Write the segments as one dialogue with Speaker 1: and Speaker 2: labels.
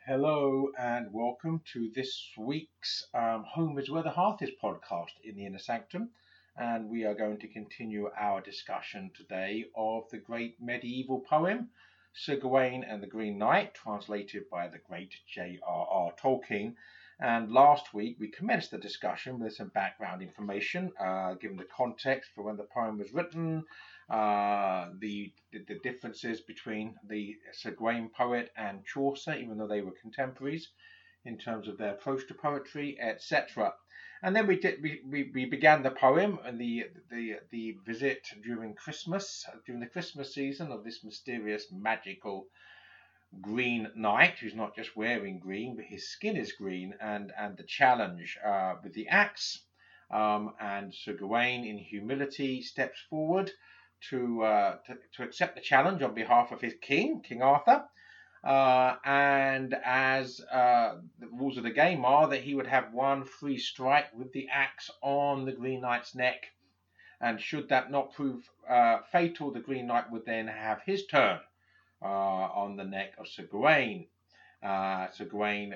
Speaker 1: Hello and welcome to this week's Home is Where the Hearth is podcast in the Inner Sanctum. And we are going to continue our discussion today of the great medieval poem, Sir Gawain and the Green Knight, translated by the great J.R.R. Tolkien. And last week we commenced the discussion with some background information, given the context for when the poem was written, the differences between the Sir Gawain poet and Chaucer, even though they were contemporaries, in terms of their approach to poetry, etc. And then we began the poem and the visit during the Christmas season of this mysterious, magical Green Knight, who's not just wearing green, but his skin is green, and the challenge with the axe. And Sir Gawain, in humility, steps forward to accept the challenge on behalf of his King Arthur. And as the rules of the game are, that he would have one free strike with the axe on the Green Knight's neck. And should that not prove fatal, the Green Knight would then have his turn on the neck of Sir Gawain. Sir Gawain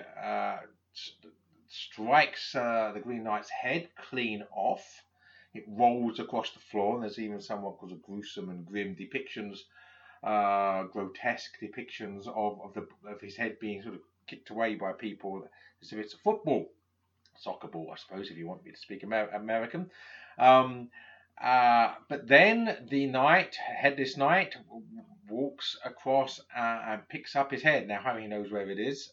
Speaker 1: strikes the Green Knight's head clean off. It rolls across the floor, and there's even somewhat called gruesome and grim depictions, grotesque depictions of his head being sort of kicked away by people as if it's a soccer ball, I suppose, if you want me to speak American. But then the headless knight, walks across and picks up his head. Now, how he knows where it is,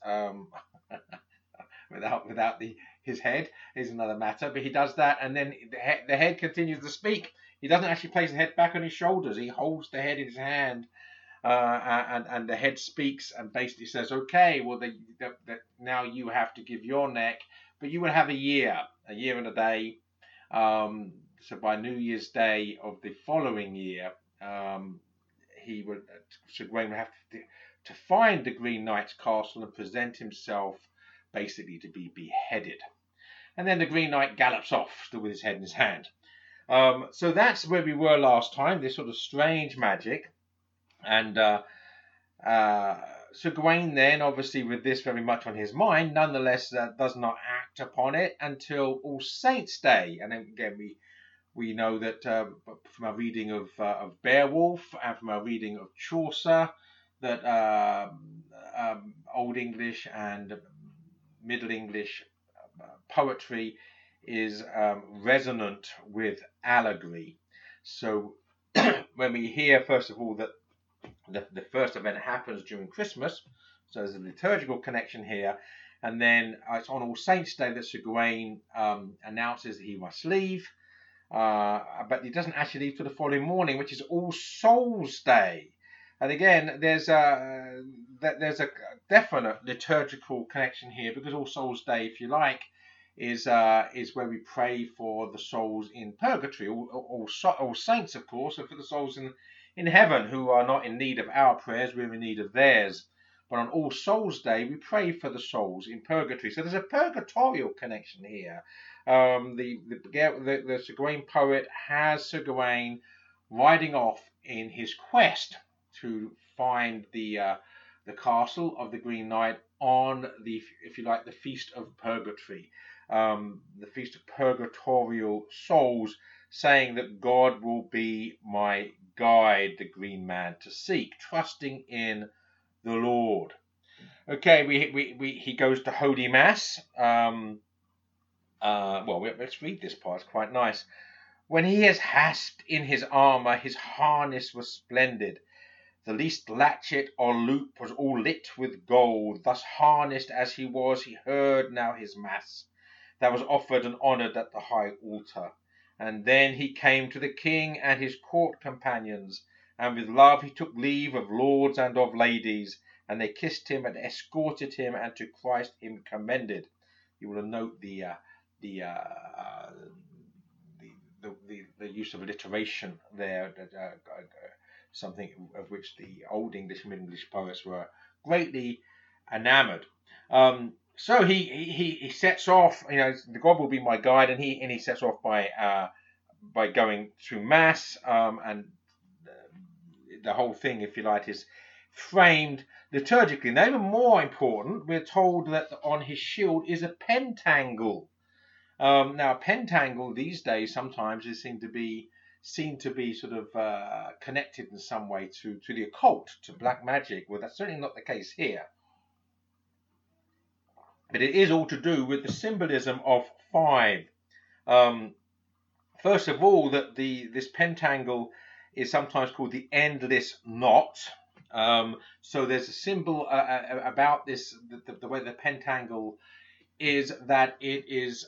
Speaker 1: without his head is another matter, but he does that, and then the head continues to speak. He doesn't actually place the head back on his shoulders. He holds the head in his hand, and the head speaks and basically says, okay, well, now you have to give your neck, but you will have a year and a day. So by New Year's Day of the following year, Sir Gawain would have to find the Green Knight's castle and present himself basically to be beheaded. And then the Green Knight gallops off, still with his head in his hand. So that's where we were last time, this sort of strange magic. And Sir Gawain then, obviously with this very much on his mind, nonetheless does not act upon it until All Saints' Day. And then again, we know that from our reading of Beowulf and from our reading of Chaucer, that Old English and Middle English poetry is resonant with allegory. So when we hear, first of all, that the first event happens during Christmas, so there's a liturgical connection here, and then it's on All Saints' Day that Sir Gawain announces that he must leave, but he doesn't actually leave till the following morning, which is All Souls' Day. And again, there's a definite liturgical connection here, because All Souls' Day, if you like, is where we pray for the souls in purgatory. All saints, of course, are for the souls in heaven who are not in need of our prayers, we're in need of theirs. But on All Souls' Day, we pray for the souls in purgatory. So there's a purgatorial connection here. The Sir Gawain poet has Sir Gawain riding off in his quest to find the castle of the Green Knight on the, if you like, the Feast of Purgatory, the Feast of Purgatorial Souls, saying that God will be my guide, the Green Man to seek, trusting in the Lord. Okay, he goes to Holy Mass. Let's read this part. It's quite nice. When he has hasped in his armour, his harness was splendid. The least latchet or loop was all lit with gold. Thus harnessed as he was, he heard now his mass, that was offered and honoured at the high altar. And then he came to the king and his court companions, and with love he took leave of lords and of ladies, and they kissed him and escorted him, and to Christ him commended. You will note the use of alliteration there, something of which the Old English and Middle English poets were greatly enamoured. So he sets off. The God will be my guide, and he sets off by going through mass, and the whole thing, if you like, is framed liturgically. Now, even more important, we're told that on his shield is a pentangle. Now, a pentangle these days sometimes is seen to be sort of connected in some way to the occult, to black magic. Well, that's certainly not the case here. But it is all to do with the symbolism of 5. First of all, that this pentangle is sometimes called the endless knot. So there's a symbol about this, the way the pentangle is, that it is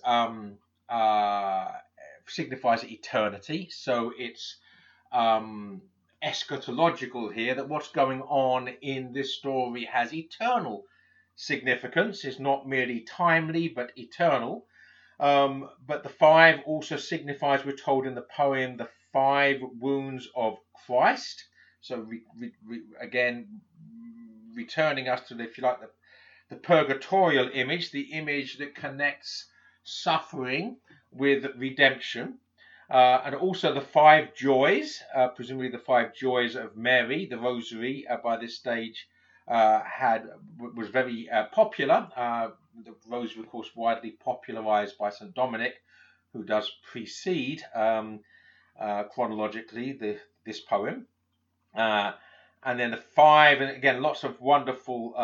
Speaker 1: signifies eternity. So it's eschatological here, that what's going on in this story has eternal significance. It's not merely timely but eternal. But the 5 also signifies, we're told in the poem, the 5 wounds of Christ. So again, returning us to, if you like, the purgatorial image, the image that connects suffering with redemption. And also the 5 joys, presumably the 5 joys of Mary. The Rosary by this stage was very popular. The Rosary, of course, widely popularized by St. Dominic, who does precede chronologically this poem. And then the 5, and again, lots of wonderful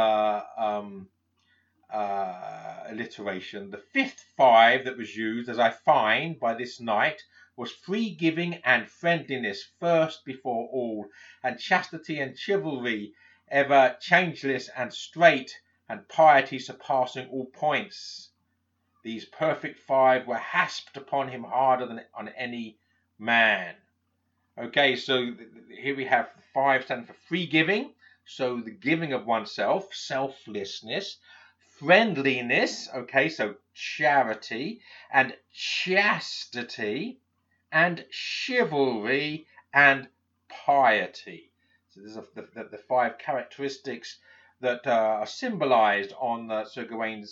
Speaker 1: alliteration. The 5th 5 that was used, as I find, by this knight, was free giving and friendliness first before all, and chastity and chivalry ever changeless and straight, and piety surpassing all points. These perfect 5 were hasped upon him harder than on any man. Okay, so here we have 5 standing for free giving, so the giving of oneself, selflessness, friendliness, okay, so charity, and chastity, and chivalry, and piety. So these are the 5 characteristics that are symbolized on Sir Gawain's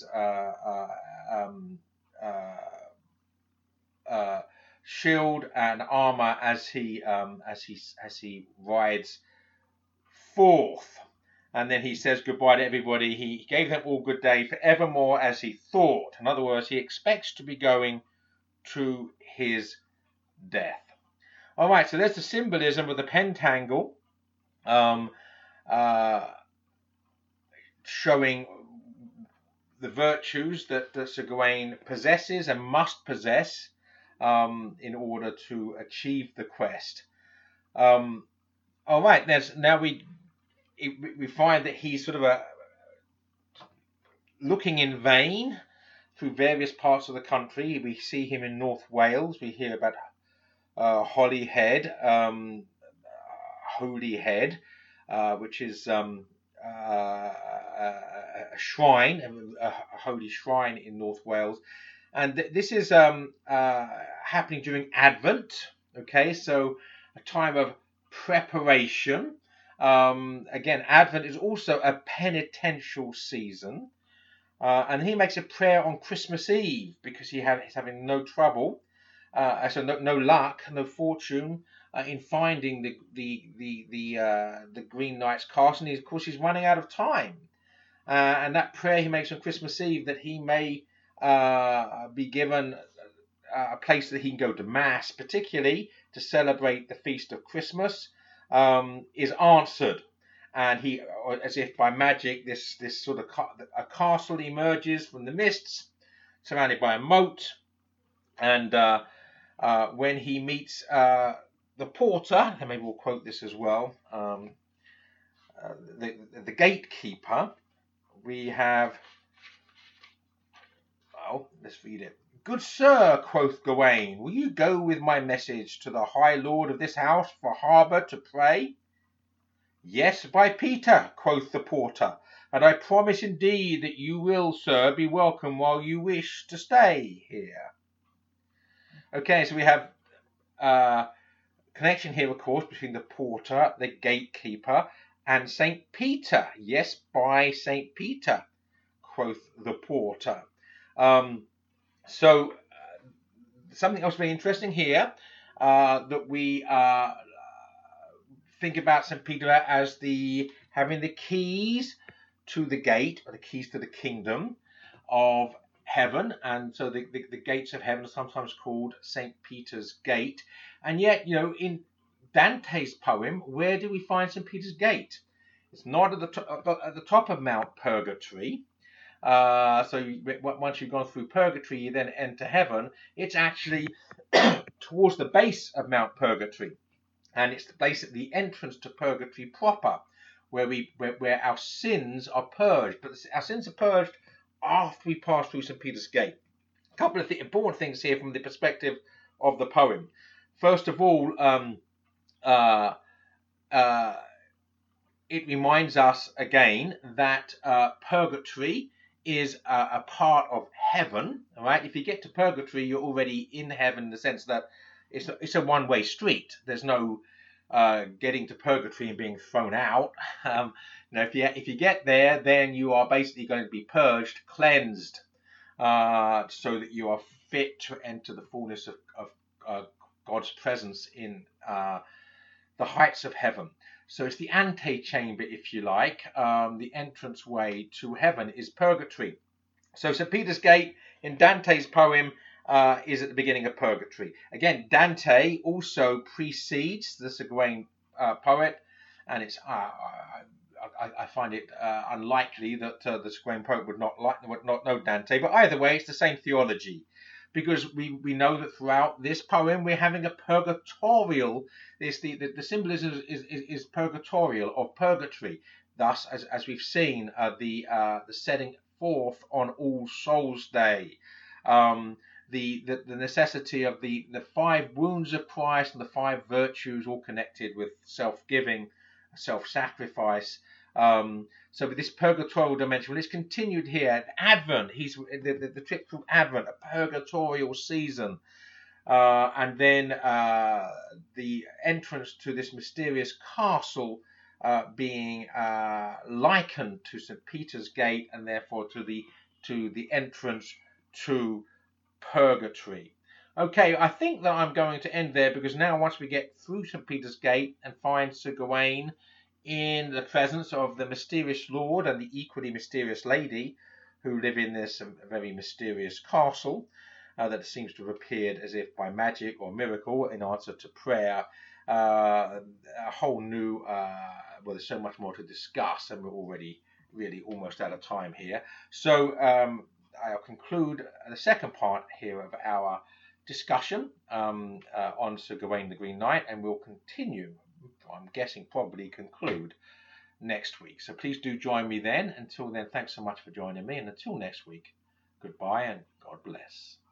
Speaker 1: shield and armor as he rides forth. And then he says goodbye to everybody. He gave them all good day forevermore as he thought. In other words, he expects to be going to his death. All right, so there's the symbolism of the pentangle, showing the virtues that Sir Gawain possesses and must possess in order to achieve the quest. All right, now we find that he's sort of looking in vain through various parts of the country. We see him in North Wales. We hear about Holyhead, which is a shrine, a holy shrine in North Wales. And this is happening during Advent. Okay, so a time of preparation. Again, Advent is also a penitential season. And he makes a prayer on Christmas Eve because he's having no trouble, so no luck, no fortune in finding the Green Knight's castle. And of course, he's running out of time. And that prayer he makes on Christmas Eve, that he may be given a place that he can go to Mass, particularly to celebrate the feast of Christmas, is answered. And he, as if by magic, this sort of a castle emerges from the mists, surrounded by a moat. And when he meets the porter, and maybe we'll quote this as well, the gatekeeper, we have, well, let's read it. Good sir, quoth Gawain, will you go with my message to the high lord of this house for harbour to pray? Yes, by Peter, quoth the porter, and I promise indeed that you will, sir, be welcome while you wish to stay here. Okay, so we have connection here, of course, between the porter, the gatekeeper, and St. Peter. Yes, by St. Peter, quoth the porter. So something else very interesting here, that we think about St. Peter as the having the keys to the gate, or the keys to the kingdom of heaven. And so the gates of heaven are sometimes called St. Peter's Gate. And yet, in Dante's poem, where do we find St. Peter's Gate? It's not at the top of Mount Purgatory. Once you've gone through Purgatory, you then enter heaven. It's actually towards the base of Mount Purgatory, and it's basically the entrance to Purgatory proper, where our sins are purged. But our sins are purged after we pass through St. Peter's Gate. A couple of important things here from the perspective of the poem. First of all, it reminds us again that Purgatory is a part of heaven. All right, if you get to Purgatory, you're already in heaven, in the sense that it's a one-way street. There's no getting to Purgatory and being thrown out. If you get there, then you are basically going to be purged, cleansed, so that you are fit to enter the fullness of God's presence in the heights of heaven. So it's the antechamber, if you like. The entrance way to heaven is Purgatory. So St. Peter's Gate in Dante's poem is at the beginning of Purgatory. Again, Dante also precedes the Seguin poet, and it's I find it unlikely that the Seguin poet would not know Dante. But either way, it's the same theology, because we know that throughout this poem we're having a purgatorial. The symbolism is purgatorial, of purgatory. Thus, as we've seen, the setting forth on All Souls Day, the necessity of the 5 wounds of Christ and the 5 virtues, all connected with self-giving, self-sacrifice. So with this purgatorial dimension, well, it's continued here. Advent, the trip through Advent, a purgatorial season. And then the entrance to this mysterious castle being likened to St. Peter's Gate, and therefore to the entrance to Purgatory. Okay, I think that I'm going to end there, because now once we get through St. Peter's Gate and find Sir Gawain in the presence of the mysterious lord and the equally mysterious lady, who live in this very mysterious castle that seems to have appeared as if by magic or miracle in answer to prayer, a whole new, well, there's so much more to discuss, and we're already really almost out of time here. So I'll conclude the second part here of our discussion on Sir Gawain the Green Knight, and we'll continue, I'm guessing probably conclude, next week. So please do join me then. Until then, thanks so much for joining me, and until next week, goodbye and God bless.